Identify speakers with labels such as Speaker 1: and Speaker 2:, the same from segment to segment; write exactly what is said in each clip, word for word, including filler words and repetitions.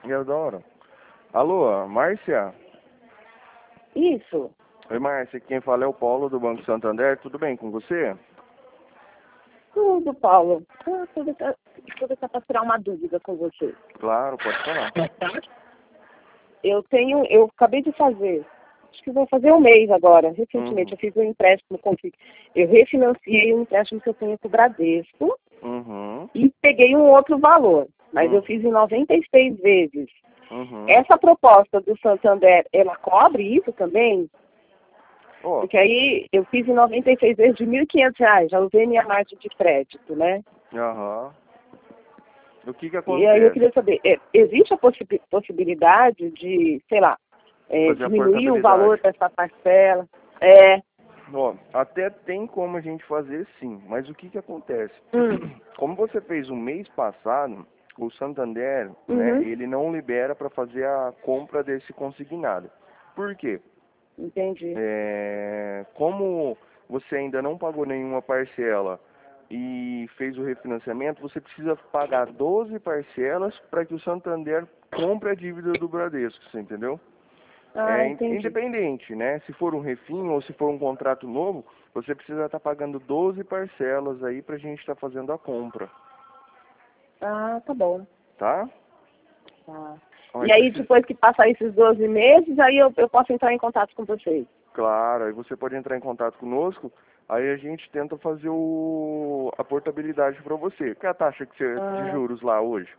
Speaker 1: E adoro. Alô, Márcia?
Speaker 2: Isso.
Speaker 1: Oi, Márcia. Quem fala é o Paulo do Banco Santander. Tudo bem com você?
Speaker 2: Tudo, Paulo. Ah, tudo tá, tudo tá para tirar uma dúvida com você.
Speaker 1: Claro, pode falar.
Speaker 2: Eu tenho, eu acabei de fazer, acho que vou fazer um mês agora. Recentemente
Speaker 1: Uhum.
Speaker 2: eu fiz um empréstimo, com- eu refinanciei um empréstimo que eu tenho com o Bradesco
Speaker 1: Uhum.
Speaker 2: e peguei um outro valor, mas
Speaker 1: Uhum.
Speaker 2: eu fiz em noventa e seis vezes.
Speaker 1: Uhum.
Speaker 2: Essa proposta do Santander, ela cobre isso também?
Speaker 1: Ó,
Speaker 2: Porque aí eu fiz em noventa e seis vezes de mil e quinhentos reais, já usei minha margem de crédito, né?
Speaker 1: aham. O que que
Speaker 2: E aí eu
Speaker 1: acontece?
Speaker 2: queria saber, é, existe a possi- possibilidade de, sei lá, é,
Speaker 1: Fazer a
Speaker 2: diminuir o
Speaker 1: portabilidade.
Speaker 2: valor dessa parcela? É.
Speaker 1: Ó, até tem como a gente fazer sim, mas o que que acontece?
Speaker 2: Hum.
Speaker 1: Como você fez o mês passado, o Santander, né,
Speaker 2: Uhum.
Speaker 1: ele não libera para fazer a compra desse consignado. Por quê?
Speaker 2: Entendi.
Speaker 1: É, como você ainda não pagou nenhuma parcela e fez o refinanciamento, você precisa pagar doze parcelas para que o Santander compre a dívida do Bradesco, você entendeu?
Speaker 2: Ah,
Speaker 1: É in-
Speaker 2: entendi.
Speaker 1: independente, né? Se for um refim ou se for um contrato novo, você precisa estar pagando doze parcelas aí para a gente estar fazendo a compra,
Speaker 2: Ah, tá bom.
Speaker 1: tá?
Speaker 2: Tá.
Speaker 1: Ó,
Speaker 2: E aí,
Speaker 1: precisa-
Speaker 2: depois que passar esses doze meses, aí eu, eu posso entrar em contato com vocês.
Speaker 1: Claro, aí você pode entrar em contato conosco, aí a gente tenta fazer o, a portabilidade para você. Qual é a taxa que você, de
Speaker 2: Ah,
Speaker 1: juros lá hoje?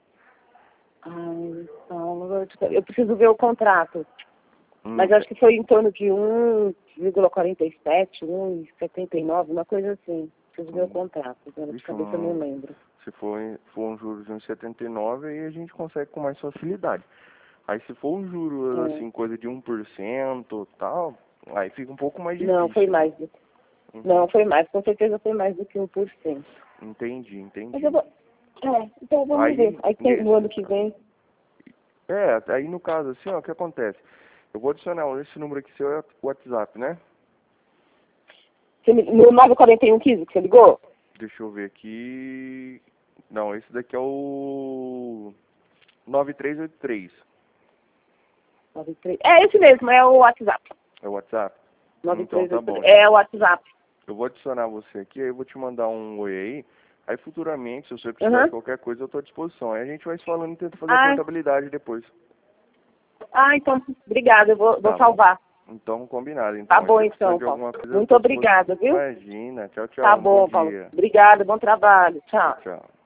Speaker 2: ah, então, eu eu preciso ver o contrato.
Speaker 1: Hum,
Speaker 2: Mas acho que foi em torno de um vírgula quarenta e sete, um vírgula setenta e nove, uma coisa assim. Preciso ver o
Speaker 1: hum,
Speaker 2: contrato, agora de
Speaker 1: Vixe,
Speaker 2: cabeça eu não
Speaker 1: um,
Speaker 2: lembro.
Speaker 1: se for, em- for um juros de uns setenta e nove, aí a gente consegue com mais facilidade. Aí se for um juro
Speaker 2: É.
Speaker 1: assim, coisa de um por cento tal, aí fica um pouco mais
Speaker 2: Não, foi
Speaker 1: difícil, né?
Speaker 2: mais. Do...
Speaker 1: Uhum.
Speaker 2: Não, foi mais. Com certeza foi mais do que um por cento.
Speaker 1: Entendi,
Speaker 2: Mas
Speaker 1: entendi.
Speaker 2: eu vou... É, então vamos
Speaker 1: Aí,
Speaker 2: ver. Aí tem
Speaker 1: nesse,
Speaker 2: no ano que vem.
Speaker 1: é, aí no caso assim, ó, o que acontece? Eu vou adicionar esse número aqui, seu é o WhatsApp, né?
Speaker 2: Você me... No nove quatro um um cinco que você ligou?
Speaker 1: Deixa eu ver aqui. Não, esse daqui é o nove três oito três.
Speaker 2: nove três É esse mesmo, é o WhatsApp.
Speaker 1: É o WhatsApp? Então tá bom.
Speaker 2: nove três oito três É o WhatsApp.
Speaker 1: Eu vou adicionar você aqui, aí eu vou te mandar um oi aí. Aí futuramente, se você precisar
Speaker 2: Uhum.
Speaker 1: de qualquer coisa, eu estou à disposição. Aí a gente vai se falando e tenta fazer a
Speaker 2: Ah,
Speaker 1: portabilidade depois.
Speaker 2: ah, então, obrigada. Eu vou, vou
Speaker 1: Tá bom?
Speaker 2: salvar.
Speaker 1: Então, combinado. Então,
Speaker 2: Tá
Speaker 1: aí
Speaker 2: bom,
Speaker 1: se precisar
Speaker 2: então,
Speaker 1: de
Speaker 2: Paulo.
Speaker 1: alguma coisa, eu
Speaker 2: Muito
Speaker 1: estou à disposição.
Speaker 2: obrigada, viu?
Speaker 1: Imagina. Tchau, tchau.
Speaker 2: Tá
Speaker 1: Um bom
Speaker 2: bom, Paulo.
Speaker 1: dia.
Speaker 2: Obrigada, bom trabalho.
Speaker 1: Tchau,
Speaker 2: Tchau.
Speaker 1: tchau.